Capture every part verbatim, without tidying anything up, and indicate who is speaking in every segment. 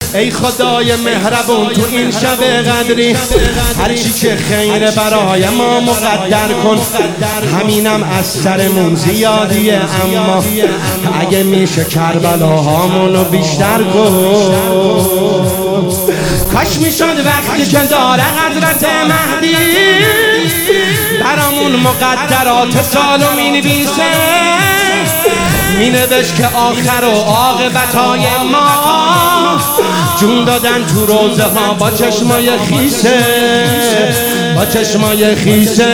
Speaker 1: ای خدای مهربون تو این شب قدری هرچی که خیر برای ما مقدر کن. همینم از سرمون زیادیه اما اگه میشه کربلاهامونو بیشتر کن. کاش میشد وقتی که داره حضرت مهدی برامون مقدرات سالو مینویسه، مینوشت که آخر و عاقبتای ما جون دادن تو روزه ها با چشمای خیسه، با چشمای خیسه.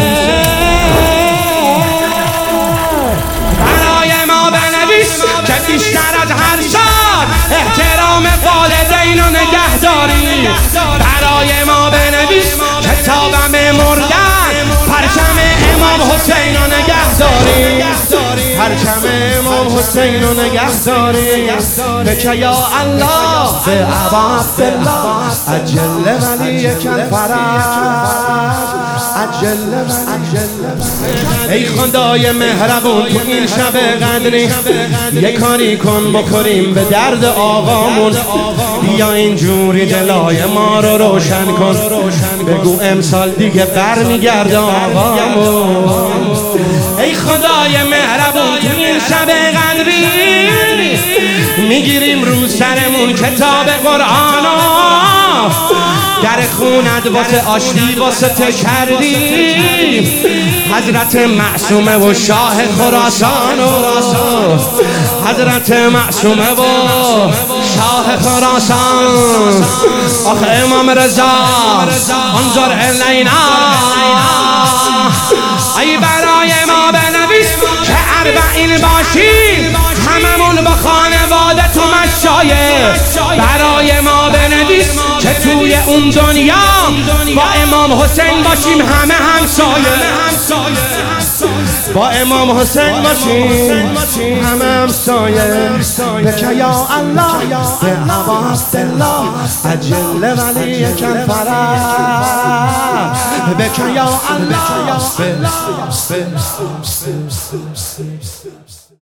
Speaker 1: برای ما بنویس که بیشتر از هر سال احترام والدین و نگهداری. برای ما بنویس کتابم مردن پرچم امام حسین و نگهداری، پرچم امام حسین و نگهداری. بکه یا الله به ابا عبدالله عجل ولی کل فرج، عجل ولی. ای خدای مهربون تو این شب قدری یه کاری کن بخوریم به درد آقامون. بیا اینجوری دلای ما رو روشن کن، بگو امسال دیگه برمیگرده آقامون. ای خدای مهربون تو این شب قدری میگیریم رو سرمون کتاب قرآنو، در خونت واسه آشتی واسه کردی حضرت معصومه و شاه خراسانو، حضرت معصومه و شاه خراسان. آخه امام رضا انظر الینا، ای برای ما بنویس که اربعین باشیم هممون با خانواده تو مشایه. برای ما بنویس که توی اون دنیا با امام حسین باشیم همه همسایه، با امام حسین باشیم همه همسایه. بکه یا الله به ابا عبدالله عجل ولی کل فرج، بکه یا الله.